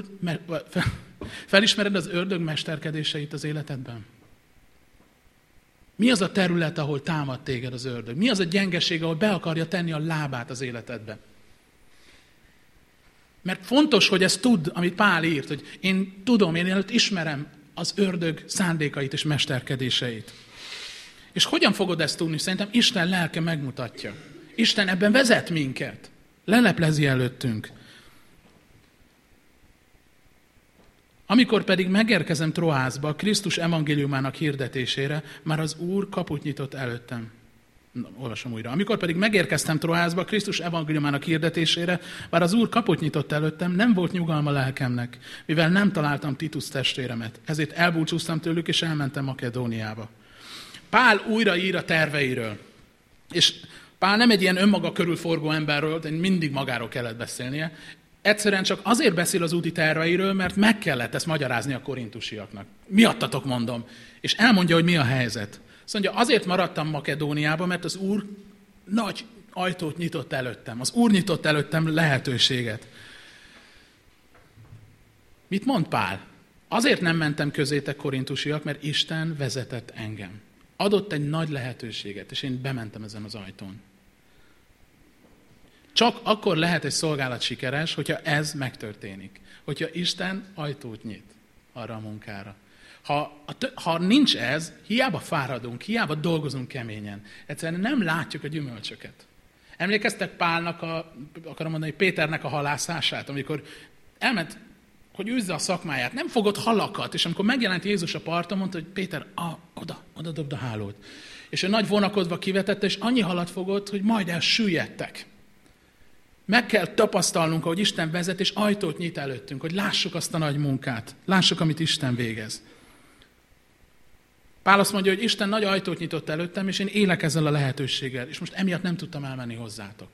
Speaker 1: az ördög mesterkedéseit az életedben? Mi az a terület, ahol támad téged az ördög? Mi az a gyengeség, ahol be akarja tenni a lábát az életedbe? Mert fontos, hogy ezt tudd, amit Pál írt, hogy én tudom, én előtt ismerem az ördög szándékait és mesterkedéseit. És hogyan fogod ezt tudni? Szerintem Isten lelke megmutatja. Isten ebben vezet minket. Leleplezi előttünk. Amikor pedig megérkezem Troászba, Krisztus evangéliumának hirdetésére, már az Úr kaput nyitott előttem. Olvasom újra. Amikor pedig megérkeztem Troászba, Krisztus evangéliumának hirdetésére, bár az Úr kaput nyitott előttem, nem volt nyugalma lelkemnek, mivel nem találtam Titus testvéremet. Ezért elbúcsúztam tőlük, és elmentem Makedóniába. Pál újra ír a terveiről. És Pál nem egy ilyen önmaga körül forgó emberről, de mindig magáról kellett beszélnie. Egyszerűen csak azért beszél az úti terveiről, mert meg kellett ezt magyarázni a korintusiaknak. Miattatok mondom. És elmondja, hogy mi a helyzet. Azt mondja, azért maradtam Makedóniába, mert az Úr nagy ajtót nyitott előttem. Az Úr nyitott előttem lehetőséget. Mit mond Pál? Azért nem mentem közétek, korintusiak, mert Isten vezetett engem. Adott egy nagy lehetőséget, és én bementem ezen az ajtón. Csak akkor lehet egy szolgálat sikeres, hogyha ez megtörténik. Hogyha Isten ajtót nyit arra a munkára. Ha nincs ez, hiába fáradunk, hiába dolgozunk keményen. Egyszerűen nem látjuk a gyümölcsöket. Emlékeztek Pálnak, akarom mondani, Péternek a halászását, amikor elment, hogy űzze a szakmáját, nem fogott halakat, és amikor megjelent Jézus a parton, mondta, hogy Péter, oda dobd a hálót. És ő nagy vonakodva kivetette, és annyi halat fogott, hogy majd elsüllyedtek. Meg kell tapasztalnunk, hogy Isten vezet, és ajtót nyit előttünk, hogy lássuk azt a nagy munkát. Lássuk, amit Isten végez. Pál azt mondja, hogy Isten nagy ajtót nyitott előttem, és én élek ezzel a lehetőséggel, és most emiatt nem tudtam elmenni hozzátok.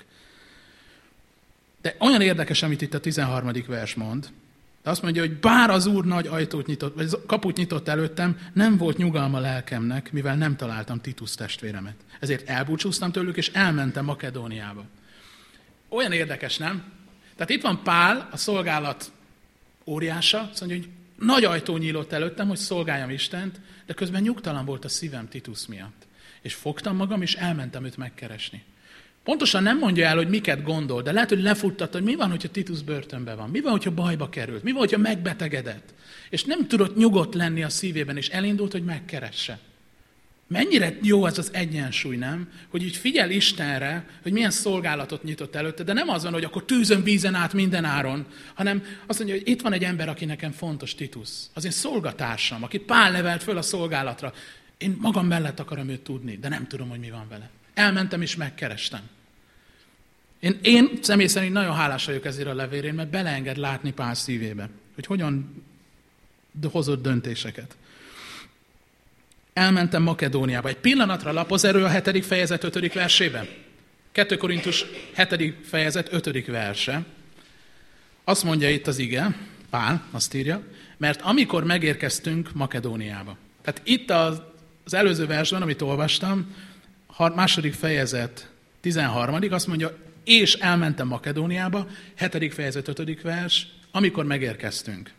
Speaker 1: De olyan érdekes, amit itt a 13. vers mond. De azt mondja, hogy bár az Úr nagy ajtót nyitott, vagy kaput nyitott előttem, nem volt nyugalma lelkemnek, mivel nem találtam Titus testvéremet. Ezért elbúcsúztam tőlük, és elmentem Makedóniába. Olyan érdekes, nem? Tehát itt van Pál, a szolgálat óriása, azt mondja, hogy nagy ajtó nyílott előttem, hogy szolgáljam Istent, de közben nyugtalan volt a szívem Titus miatt. És fogtam magam, és elmentem őt megkeresni. Pontosan nem mondja el, hogy miket gondol, de lehet, hogy lefuttatta, hogy mi van, hogyha Titus börtönben van, mi van, hogyha bajba került, mi van, hogyha megbetegedett. És nem tudott nyugodt lenni a szívében, és elindult, hogy megkeresse. Mennyire jó ez az egyensúly, nem? Hogy így figyel Istenre, hogy milyen szolgálatot nyitott előtte, de nem az van, hogy akkor tűzön, vízen át minden áron, hanem azt mondja, hogy itt van egy ember, aki nekem fontos, Titus. Az én szolgatársam, akit Pál nevelt föl a szolgálatra. Én magam mellett akarom őt tudni, de nem tudom, hogy mi van vele. Elmentem és megkerestem. Én személy szerint nagyon hálás vagyok ezért a levélért, mert beleenged látni Pál szívébe, hogy hogyan hozott döntéseket. Elmentem Makedóniába. Egy pillanatra lapoz erő a 7. fejezet 5. versében. 2 Korintus 7. fejezet 5. verse. Azt mondja itt az ige, Pál azt írja, mert amikor megérkeztünk Makedóniába. Tehát itt az előző versben, amit olvastam, 2. fejezet 13. azt mondja, és elmentem Makedóniába, 7. fejezet 5. vers, amikor megérkeztünk.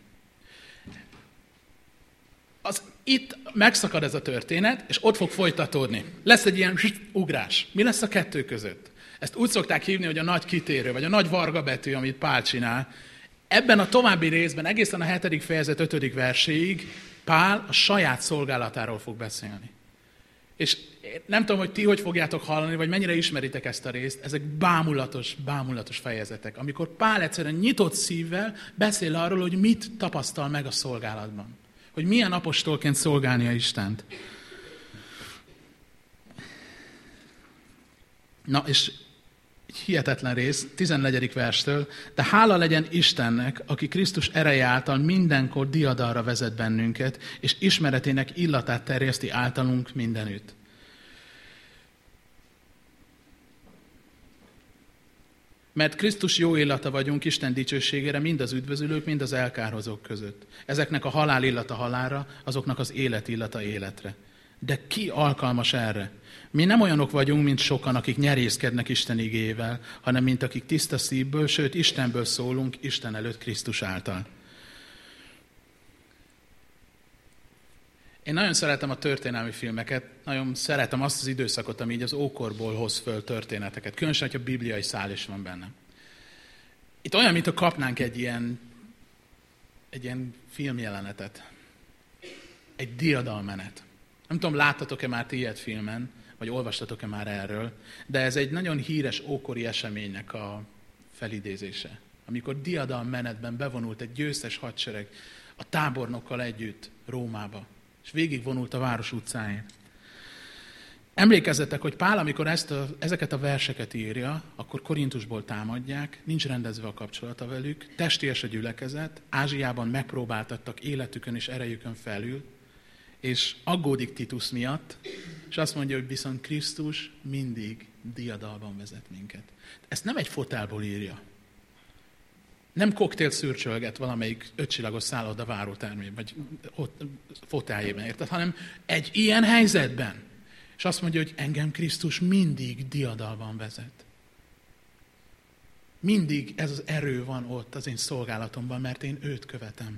Speaker 1: Itt megszakad ez a történet, és ott fog folytatódni. Lesz egy ilyen ugrás. Mi lesz a kettő között? Ezt úgy szokták hívni, hogy a nagy kitérő, vagy a nagy varga betű, amit Pál csinál. Ebben a további részben, egészen a 7. fejezet 5. verséig Pál a saját szolgálatáról fog beszélni. És nem tudom, hogy ti hogy fogjátok hallani, vagy mennyire ismeritek ezt a részt, ezek bámulatos fejezetek, amikor Pál egyszerűen nyitott szívvel beszél arról, hogy mit tapasztal meg a szolgálatban. Hogy milyen apostolként szolgálnia Istent. Na, és egy hihetetlen rész, 14. verstől, de hála legyen Istennek, aki Krisztus ereje által mindenkor diadalra vezet bennünket, és ismeretének illatát terjeszti általunk mindenütt. Mert Krisztus jó illata vagyunk Isten dicsőségére mind az üdvözülők, mind az elkárhozók között. Ezeknek a halál illata halálra, azoknak az élet illata életre. De ki alkalmas erre? Mi nem olyanok vagyunk, mint sokan, akik nyerészkednek Isten igéjével, hanem mint akik tiszta szívből, sőt Istenből szólunk, Isten előtt Krisztus által. Én nagyon szeretem a történelmi filmeket, nagyon szeretem azt az időszakot, ami így az ókorból hoz föl történeteket, különösen, hogyha bibliai szál is van benne. Itt olyan, mintha kapnánk egy ilyen filmjelenetet, egy diadalmenet. Nem tudom, láttatok-e már ti ilyet filmen, vagy olvastatok-e már erről, de ez egy nagyon híres ókori eseménynek a felidézése. Amikor diadalmenetben bevonult egy győztes hadsereg a tábornokkal együtt Rómába, és végigvonult a város utcáin. Emlékezzetek, hogy Pál, amikor ezeket a verseket írja, akkor Korintusból támadják, nincs rendezve a kapcsolata velük, testies a gyülekezet, Ázsiában megpróbáltattak életükön és erejükön felül, és aggódik Titus miatt, és azt mondja, hogy viszont Krisztus mindig diadalban vezet minket. Ezt nem egy fotelból írja. Nem koktélt szürcsölget valamelyik 5 csillagos szálloda várótermében, vagy foteljében, érted? Hanem egy ilyen helyzetben. És azt mondja, hogy engem Krisztus mindig diadalban vezet. Mindig ez az erő van ott az én szolgálatomban, mert én őt követem.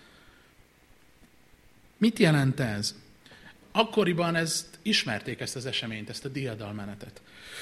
Speaker 1: Mit jelent ez? Akkoriban ismerték ezt az eseményt, ezt a diadalmenetet.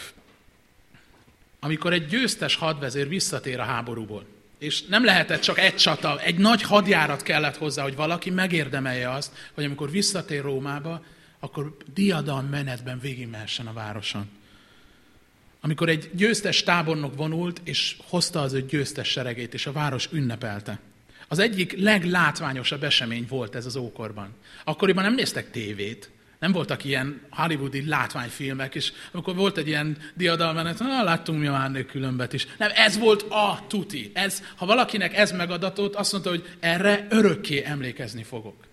Speaker 1: Amikor egy győztes hadvezér visszatér a háborúból, és nem lehetett csak egy csata, egy nagy hadjárat kellett hozzá, hogy valaki megérdemelje azt, hogy amikor visszatér Rómába, akkor diadalmenetben végigmehessen a városon. Amikor egy győztes tábornok vonult, és hozta az ő győztes seregét, és a város ünnepelte. Az egyik leglátványosabb esemény volt ez az ókorban. Akkoriban nem néztek tévét, nem voltak ilyen hollywoodi látványfilmek, és amikor volt egy ilyen diadalmenet, láttunk mi már nő különbet is. Nem, ez volt a tuti. Ha valakinek ez megadatott, azt mondta, hogy erre örökké emlékezni fogok.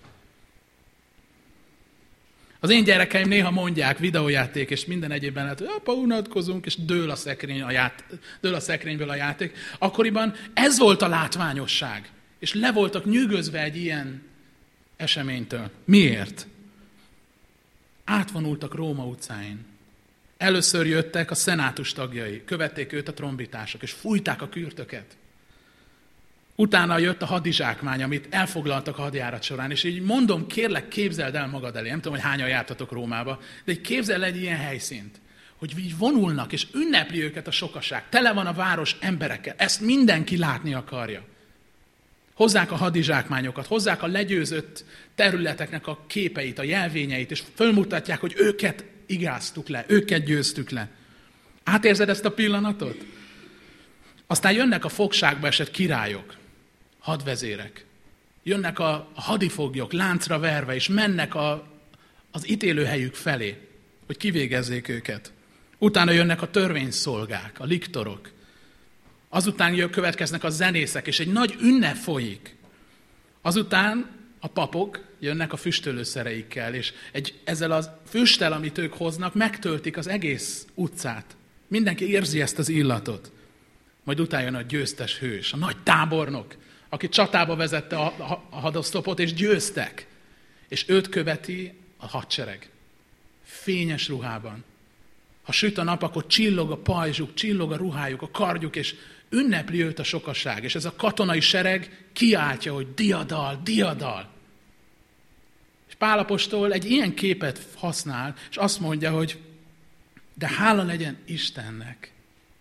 Speaker 1: Az én gyerekeim néha mondják, videójáték és minden egyébben, hogy apa, unatkozunk, és dől a szekrényből a játék. Akkoriban ez volt a látványosság. És le voltak nyűgözve egy ilyen eseménytől. Miért? Átvonultak Róma utcáin. Először jöttek a szenátus tagjai, követték őt a trombitások, és fújták a kürtöket. Utána jött a hadizsákmány, amit elfoglaltak a hadjárat során, és így mondom, kérlek, képzeld el magad elé. Nem tudom, hogy hányan jártatok Rómába, de így képzeld egy ilyen helyszínt, hogy így vonulnak, és ünnepli őket a sokaság. Tele van a város emberekkel. Ezt mindenki látni akarja. Hozzák a hadizsákmányokat, hozzák a legyőzött területeknek a képeit, a jelvényeit, és fölmutatják, hogy őket igáztuk le, őket győztük le. Átérzed ezt a pillanatot? Aztán jönnek a fogságba esett királyok, hadvezérek. Jönnek a hadifoglyok láncra verve, és mennek az ítélőhelyük felé, hogy kivégezzék őket. Utána jönnek a törvényszolgák, a liktorok. Azután következnek a zenészek, és egy nagy ünnep folyik. Azután a papok jönnek a füstölőszereikkel, és ezzel a füsttel, amit ők hoznak, megtöltik az egész utcát. Mindenki érzi ezt az illatot. Majd utána jön a győztes hős, a nagy tábornok, aki csatába vezette a hadoszlopot, és győztek. És őt követi a hadsereg. Fényes ruhában. Ha süt a nap, akkor csillog a pajzsuk, csillog a ruhájuk, a kardjuk, és ünnepli őt a sokaság. És ez a katonai sereg kiáltja, hogy diadal, diadal. És Pál apostol egy ilyen képet használ, és azt mondja, hogy de hála legyen Istennek,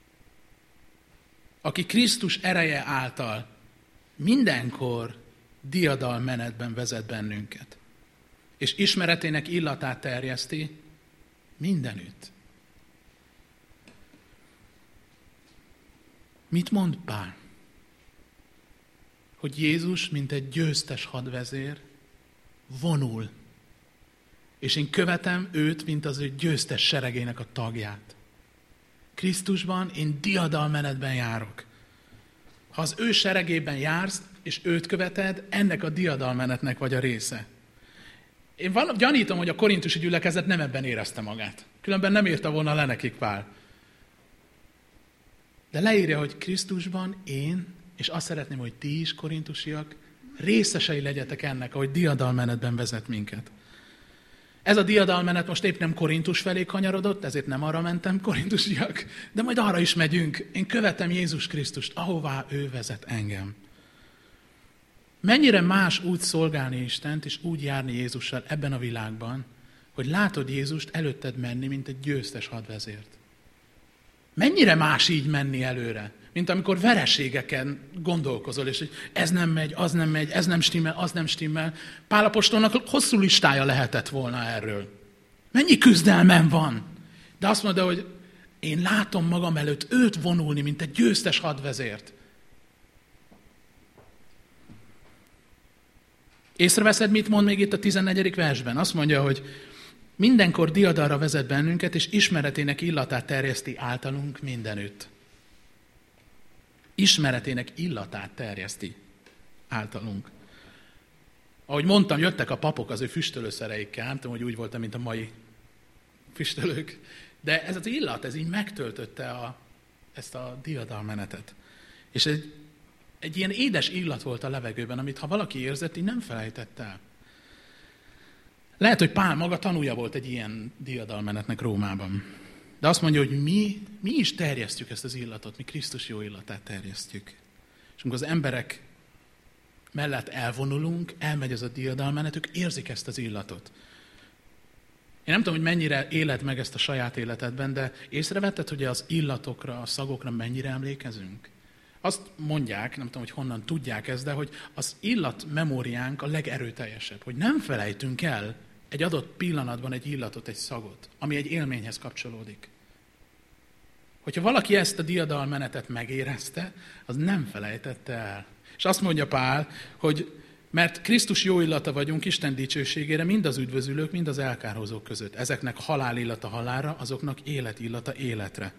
Speaker 1: aki Krisztus ereje által mindenkor diadalmenetben vezet bennünket. És ismeretének illatát terjeszti mindenütt. Mit mond Pál? Hogy Jézus, mint egy győztes hadvezér, vonul. És én követem őt, mint az ő győztes seregének a tagját. Krisztusban én diadalmenetben járok. Ha az ő seregében jársz, és őt követed, ennek a diadalmenetnek vagy a része. Én gyanítom, hogy a korintusi gyülekezet nem ebben érezte magát. Különben nem írta volna le nekik Pál. De leírja, hogy Krisztusban én, és azt szeretném, hogy ti is, korintusiak, részesei legyetek ennek, ahogy diadalmenetben vezet minket. Ez a diadalmenet most épp nem Korintus felé kanyarodott, ezért nem arra mentem, korintusiak, de majd arra is megyünk. Én követem Jézus Krisztust, ahová ő vezet engem. Mennyire más úgy szolgálni Istent, és úgy járni Jézussal ebben a világban, hogy látod Jézust előtted menni, mint egy győztes hadvezért. Mennyire más így menni előre, mint amikor vereségeken gondolkozol, és hogy ez nem megy, az nem megy, ez nem stimmel, az nem stimmel. Pál apostolnak hosszú listája lehetett volna erről. Mennyi küzdelmem van? De azt mondja, hogy én látom magam előtt őt vonulni, mint egy győztes hadvezért. Észreveszed, mit mond még itt a 14. versben? Azt mondja, hogy mindenkor diadalra vezet bennünket, és ismeretének illatát terjeszti általunk mindenütt. Ismeretének illatát terjeszti általunk. Ahogy mondtam, jöttek a papok az ő füstölőszereikkel, nem tudom, hogy úgy voltam, mint a mai füstölők, de ez az illat, ez így megtöltötte ezt a diadalmenetet. És egy ilyen édes illat volt a levegőben, amit ha valaki érzett, így nem felejtett el. Lehet, hogy Pál maga tanúja volt egy ilyen diadalmenetnek Rómában. De azt mondja, hogy mi is terjesztjük ezt az illatot, mi Krisztus jó illatát terjesztjük. És amikor az emberek mellett elvonulunk, elmegy ez a diadalmenet, ők érzik ezt az illatot. Én nem tudom, hogy mennyire éled meg ezt a saját életedben, de észrevetted, hogy az illatokra, a szagokra mennyire emlékezünk? Azt mondják, nem tudom, hogy honnan tudják ezt, de hogy az illatmemóriánk a legerőteljesebb, hogy nem felejtünk el egy adott pillanatban egy illatot, egy szagot, ami egy élményhez kapcsolódik. Hogyha valaki ezt a diadalmenetet megérezte, az nem felejtette el. És azt mondja Pál, hogy mert Krisztus jó illata vagyunk Isten dicsőségére mind az üdvözülők, mind az elkárhozók között. Ezeknek halál illata halálra, azoknak élet illata életre.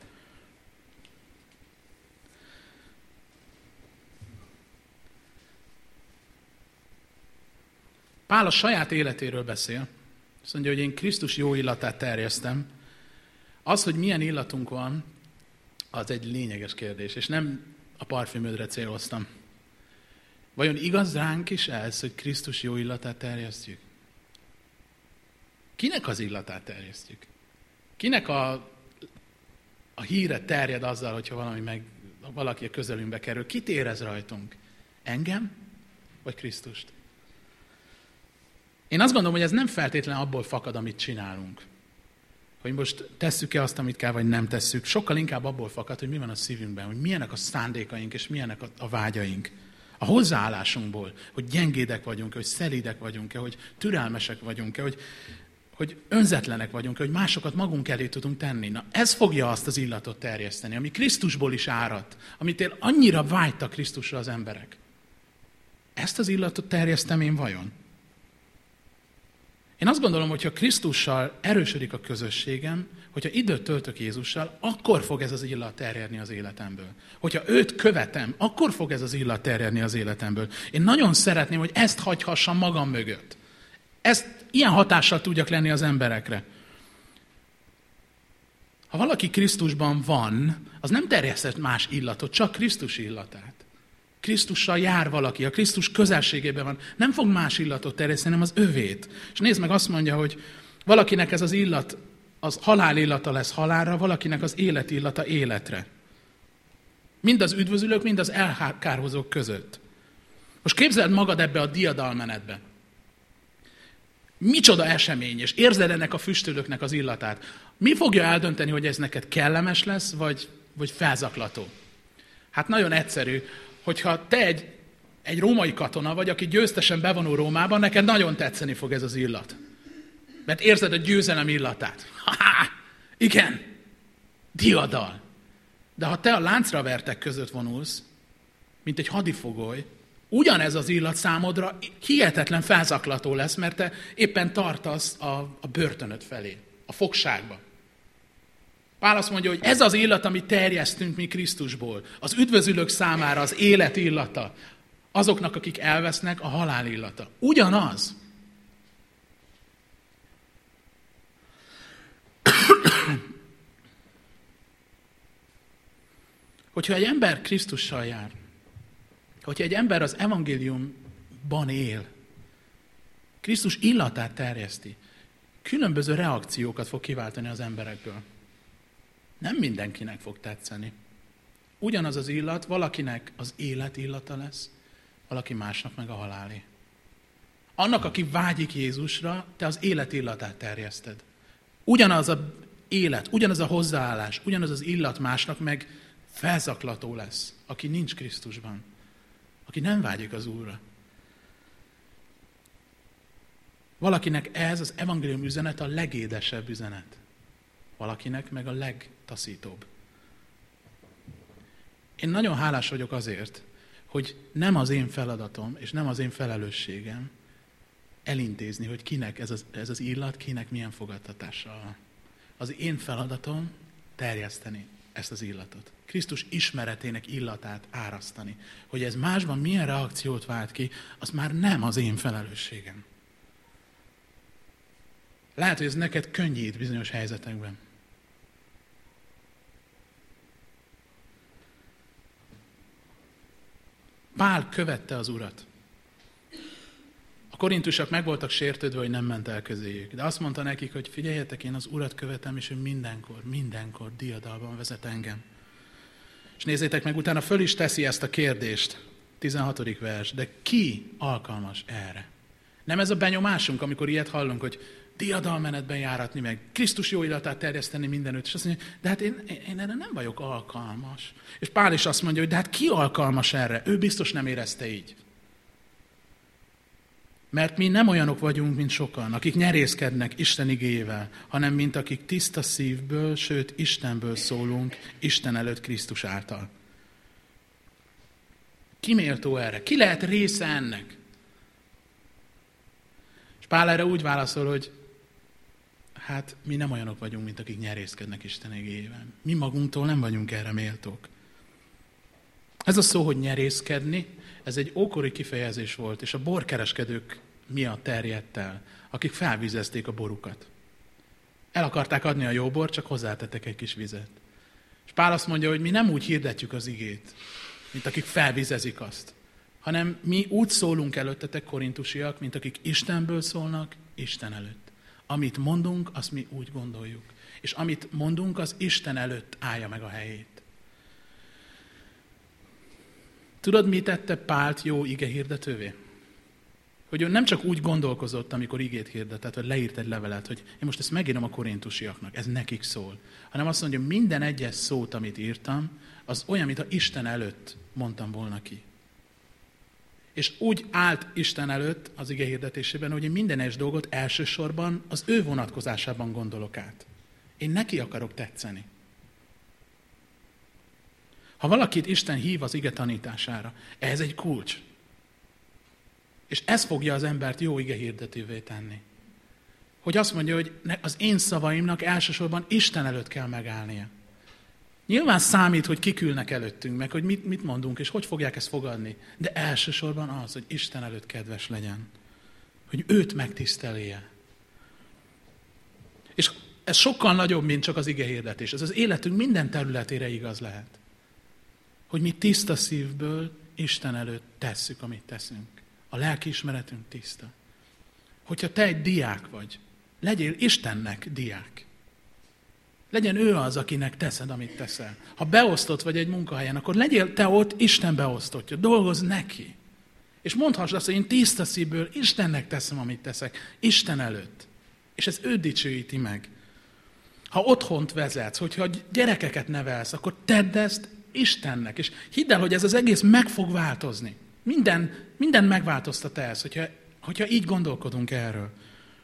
Speaker 1: Pál a saját életéről beszél. Azt mondja, hogy én Krisztus jó illatát terjesztem. Az, hogy milyen illatunk van, az egy lényeges kérdés, és nem a parfümödre céloztam. Vajon igaz ránk is ez, hogy Krisztus jó illatát terjesztjük? Kinek az illatát terjesztjük? Kinek a híre terjed azzal, hogyha valaki a közelünkbe kerül? Kit érez rajtunk? Engem? Vagy Krisztust? Én azt gondolom, hogy ez nem feltétlenül abból fakad, amit csinálunk. Hogy most tesszük-e azt, amit kell, vagy nem tesszük. Sokkal inkább abból fakad, hogy mi van a szívünkben, hogy milyenek a szándékaink, és milyenek a vágyaink. A hozzáállásunkból, hogy gyengédek vagyunk, hogy szelídek vagyunk, hogy türelmesek vagyunk, hogy önzetlenek vagyunk, hogy másokat magunk elé tudunk tenni. Na, ez fogja azt az illatot terjeszteni, ami Krisztusból is áradt, amit annyira vágytak Krisztusra az emberek. Ezt az illatot terjesztem én vajon? Én azt gondolom, hogy ha Krisztussal erősödik a közösségem, hogyha időt töltök Jézussal, akkor fog ez az illat terjedni az életemből. Hogyha őt követem, akkor fog ez az illat terjedni az életemből. Én nagyon szeretném, hogy ezt hagyhassam magam mögött. Ilyen hatással tudjak lenni az emberekre. Ha valaki Krisztusban van, az nem terjesztett más illatot, csak Krisztus illatát. Krisztussal jár valaki, a Krisztus közelségében van, nem fog más illatot terjeszteni, hanem az övét. És nézd meg, azt mondja, hogy valakinek ez az illat, az halál illata lesz halálra, valakinek az élet illata életre. Mind az üdvözülők, mind az elkárhozók között. Most képzeld magad ebbe a diadalmenetbe. Micsoda esemény, és érzed ennek a füstölőknek az illatát. Mi fogja eldönteni, hogy ez neked kellemes lesz, vagy felzaklató? Hát nagyon egyszerű, hogyha te egy római katona vagy, aki győztesen bevonul Rómában, neked nagyon tetszeni fog ez az illat. Mert érzed a győzelem illatát. Ha-ha! Igen, diadal. De ha te a láncra vertek között vonulsz, mint egy hadifogoly, ugyanez az illat számodra hihetetlen felzaklató lesz, mert te éppen tartasz a börtönöd felé, a fogságba. Pál azt mondja, hogy ez az illat, amit terjesztünk mi Krisztusból, az üdvözülők számára az élet illata, azoknak, akik elvesznek, a halál illata. Ugyanaz. Hogyha egy ember Krisztussal jár, hogyha egy ember az evangéliumban él, Krisztus illatát terjeszti, különböző reakciókat fog kiváltani az emberekből. Nem mindenkinek fog tetszeni. Ugyanaz az illat valakinek az élet illata lesz, valaki másnak meg a halálé. Annak, aki vágyik Jézusra, te az élet illatát terjeszted. Ugyanaz az élet, ugyanaz a hozzáállás, ugyanaz az illat másnak meg felzaklató lesz, aki nincs Krisztusban, aki nem vágyik az Úrra. Valakinek ez az evangélium üzenet a legédesebb üzenet. Valakinek meg a legtaszítóbb. Én nagyon hálás vagyok azért, hogy nem az én feladatom, és nem az én felelősségem elintézni, hogy kinek ez az illat, kinek milyen fogadtatással van. Az én feladatom terjeszteni ezt az illatot. Krisztus ismeretének illatát árasztani. Hogy ez másban milyen reakciót vált ki, az már nem az én felelősségem. Lehet, hogy ez neked könnyít bizonyos helyzetekben. Pál követte az Urat. A korintusok meg voltak sértődve, hogy nem ment el közéjük. De azt mondta nekik, hogy figyeljetek, én az Urat követem, és ő mindenkor diadalban vezet engem. És nézzétek meg, utána föl is teszi ezt a kérdést. 16. vers. De ki alkalmas erre? Nem ez a benyomásunk, amikor ilyet hallunk, hogy diadalmenetben járatni meg, Krisztus jó illatát terjeszteni mindenütt, és azt mondja, de hát én erre nem vagyok alkalmas. És Pál is azt mondja, hogy de hát ki alkalmas erre? Ő biztos nem érezte így. Mert mi nem olyanok vagyunk, mint sokan, akik nyerészkednek Isten igéjével, hanem mint akik tiszta szívből, sőt Istenből szólunk, Isten előtt Krisztus által. Ki méltó erre? Ki lehet része ennek? És Pál erre úgy válaszol, hogy hát mi nem olyanok vagyunk, mint akik nyerészkednek Isten igéjével. Mi magunktól nem vagyunk erre méltók. Ez a szó, hogy nyerészkedni, ez egy ókori kifejezés volt, és a borkereskedők miatt terjedt el, akik felvizezték a borukat. El akarták adni a jó bort, csak hozzátettek egy kis vizet. És Pál azt mondja, hogy mi nem úgy hirdetjük az igét, mint akik felvizezik azt, hanem mi úgy szólunk előttetek, korintusiak, mint akik Istenből szólnak, Isten előtt. Amit mondunk, azt mi úgy gondoljuk. És amit mondunk, az Isten előtt állja meg a helyét. Tudod, mi tette Pált jó igehirdetővé? Hogy ő nem csak úgy gondolkozott, amikor igét hirdetett, vagy leírt egy levelet, hogy én most ezt megírom a korintusiaknak, ez nekik szól. Hanem azt mondja, minden egyes szót, amit írtam, az olyan, mintha Isten előtt mondtam volna ki. És úgy állt Isten előtt az ige hirdetésében, hogy én minden egyes dolgot elsősorban az ő vonatkozásában gondolok át. Én neki akarok tetszeni. Ha valakit Isten hív az ige tanítására, ez egy kulcs. És ez fogja az embert jó ige hirdetővé tenni. Hogy azt mondja, hogy az én szavaimnak elsősorban Isten előtt kell megállnia. Nyilván számít, hogy kik ülnek előttünk, meg hogy mit mondunk, és hogy fogják ezt fogadni. De elsősorban az, hogy Isten előtt kedves legyen. Hogy őt megtisztelje. És ez sokkal nagyobb, mint csak az ige hirdetés. Ez az életünk minden területére igaz lehet. Hogy mi tiszta szívből Isten előtt tesszük, amit teszünk. A lelkiismeretünk tiszta. Hogyha te egy diák vagy, legyél Istennek diák. Legyen ő az, akinek teszed, amit teszel. Ha beosztott vagy egy munkahelyen, akkor legyél te ott Isten beosztottja. Dolgozz neki. És mondhassd azt, hogy én tiszta szívből Istennek teszem, amit teszek. Isten előtt. És ez őt dicsőíti meg. Ha otthont vezetsz, hogyha gyerekeket nevelsz, akkor tedd ezt Istennek. És hidd el, hogy ez az egész meg fog változni. Minden megváltoztat ez, hogyha így gondolkodunk erről.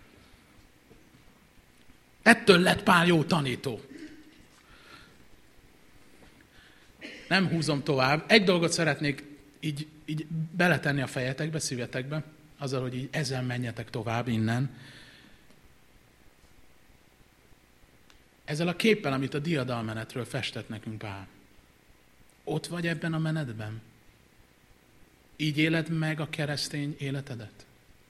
Speaker 1: Ettől lett Pál jó tanító. Nem húzom tovább. Egy dolgot szeretnék így beletenni a fejetekbe, szívetekbe, azzal, hogy így ezzel menjetek tovább innen. Ezzel a képpel, amit a diadalmenetről festett nekünk Pál. Ott vagy ebben a menetben? Így éled meg a keresztény életedet?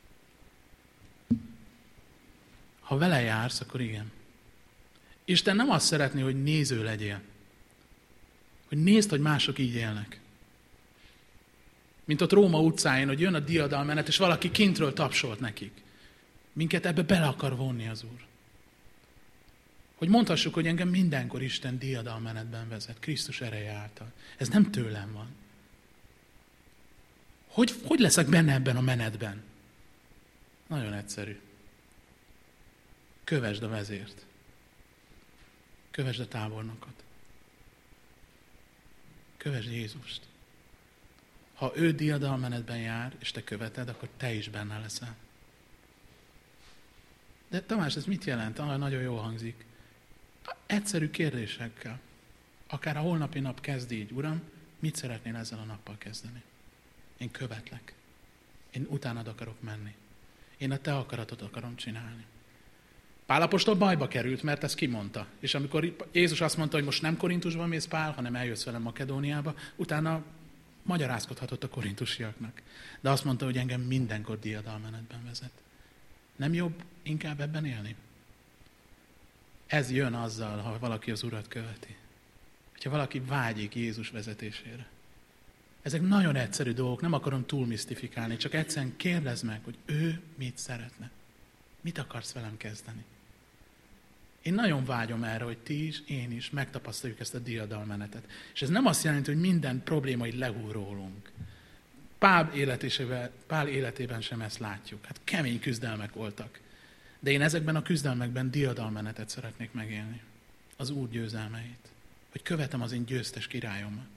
Speaker 1: Ha vele jársz, akkor igen. Isten nem azt szeretné, hogy néző legyél. Hogy nézd, hogy mások így élnek. Mint ott Róma utcáin, hogy jön a diadalmenet, és valaki kintről tapsolt nekik. Minket ebbe bele akar vonni az Úr. Hogy mondhassuk, hogy engem mindenkor Isten diadalmenetben vezet, Krisztus ereje által. Ez nem tőlem van. Hogy leszek benne ebben a menetben? Nagyon egyszerű. Kövesd a vezért. Kövesd a tábornokot. Kövesd Jézust. Ha ő diadalmenetben jár, és te követed, akkor te is benne leszel. De Tamás, ez mit jelent? Nagyon jól hangzik. Egyszerű kérdésekkel. Akár a holnapi nap kezd így, Uram, mit szeretnél ezzel a nappal kezdeni? Én követlek. Én utánad akarok menni. Én a te akaratot akarom csinálni. Pál apostol bajba került, mert ezt kimondta. És amikor Jézus azt mondta, hogy most nem Korintusban mész, Pál, hanem eljössz velem Makedóniába, utána magyarázkodhatott a korintusiaknak. De azt mondta, hogy engem mindenkor diadalmenetben vezet. Nem jobb inkább ebben élni? Ez jön azzal, ha valaki az Urat követi. Hogyha valaki vágyik Jézus vezetésére. Ezek nagyon egyszerű dolgok, nem akarom túl misztifikálni, csak egyszerűen kérdezd meg, hogy ő mit szeretne. Mit akarsz velem kezdeni? Én nagyon vágyom erre, hogy ti is, én is megtapasztaljuk ezt a diadalmenetet. És ez nem azt jelenti, hogy minden probléma így lehúr rólunk. Pál életében sem ezt látjuk. Hát kemény küzdelmek voltak. De én ezekben a küzdelmekben diadalmenetet szeretnék megélni. Az Úr győzelmeit. Hogy követem az én győztes királyomat.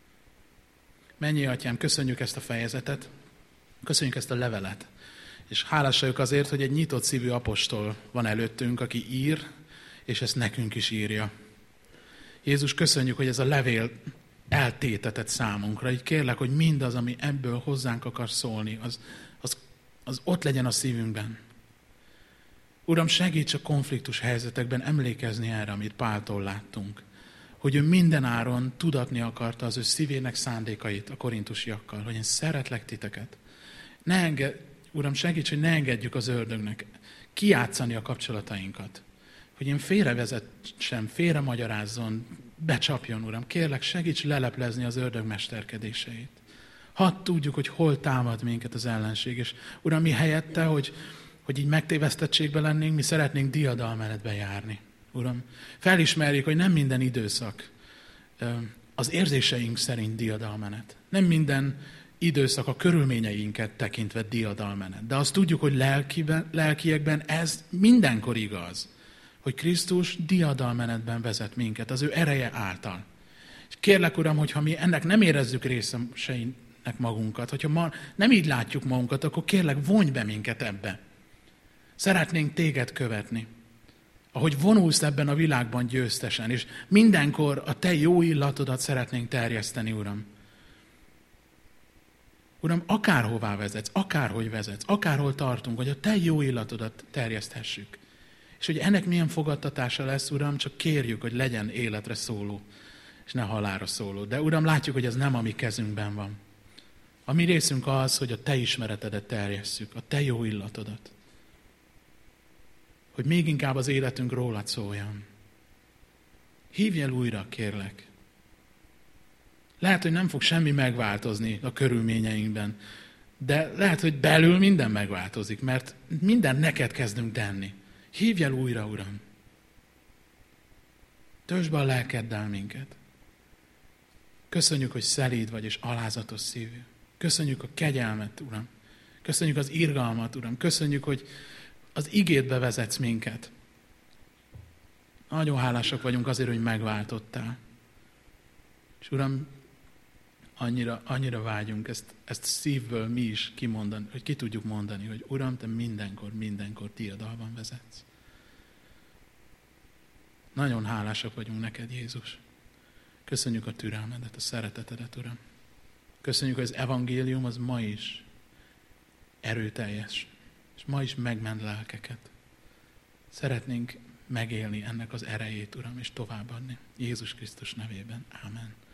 Speaker 1: Mennyi Atyám, köszönjük ezt a fejezetet, köszönjük ezt a levelet. És hálás vagyok azért, hogy egy nyitott szívű apostol van előttünk, aki ír, és ezt nekünk is írja. Jézus, köszönjük, hogy ez a levél eltétetett számunkra. Így kérlek, hogy mindaz, ami ebből hozzánk akar szólni, az ott legyen a szívünkben. Uram, segíts a konfliktus helyzetekben emlékezni erre, amit Páltól láttunk. Hogy ő mindenáron tudatni akarta az ő szívének szándékait a korintusiakkal, hogy én szeretlek titeket. Uram, segíts, hogy ne engedjük az ördögnek kijátszani a kapcsolatainkat. Hogy én félrevezetsem, félremagyarázzon, becsapjon, Uram. Kérlek, segíts leleplezni az ördög mesterkedéseit. Hadd tudjuk, hogy hol támad minket az ellenség. És Uram, mi helyette, hogy így megtévesztettségben lennénk, mi szeretnénk diadalmenetbe járni. Uram, felismerjük, hogy nem minden időszak az érzéseink szerint diadalmenet. Nem minden időszak a körülményeinket tekintve diadalmenet. De azt tudjuk, hogy lelkiekben ez mindenkor igaz, hogy Krisztus diadalmenetben vezet minket, az ő ereje által. És kérlek, Uram, hogyha mi ennek nem érezzük részeseinek magunkat, hogyha ma nem így látjuk magunkat, akkor kérlek, vonj be minket ebbe. Szeretnénk téged követni. Ahogy vonulsz ebben a világban győztesen, és mindenkor a te jó illatodat szeretnénk terjeszteni, Uram. Uram, akárhová vezetsz, akárhogy vezetsz, akárhol tartunk, hogy a te jó illatodat terjeszthessük. És hogy ennek milyen fogadtatása lesz, Uram, csak kérjük, hogy legyen életre szóló, és ne halálra szóló. De Uram, látjuk, hogy ez nem a mi kezünkben van. A mi részünk az, hogy a te ismeretedet terjesszük, a te jó illatodat. Hogy még inkább az életünk rólad szóljon. Hívj el újra, kérlek. Lehet, hogy nem fog semmi megváltozni a körülményeinkben, de lehet, hogy belül minden megváltozik, mert minden neked kezdünk tenni. Hívj el újra, Uram. Töltsd be a lelkeddel minket. Köszönjük, hogy szelíd vagy és alázatos szívű. Köszönjük a kegyelmet, Uram. Köszönjük az irgalmat, Uram. Köszönjük, hogy az igédbe vezetsz minket. Nagyon hálásak vagyunk azért, hogy megváltottál. És Uram, annyira vágyunk ezt szívből mi is kimondani, hogy ki tudjuk mondani, hogy Uram, te mindenkor diadalban vezetsz. Nagyon hálásak vagyunk neked, Jézus. Köszönjük a türelmedet, a szeretetedet, Uram. Köszönjük, hogy az evangélium az ma is erőteljes, és ma is megment lelkeket. Szeretnénk megélni ennek az erejét, Uram, és továbbadni. Jézus Krisztus nevében. Ámen.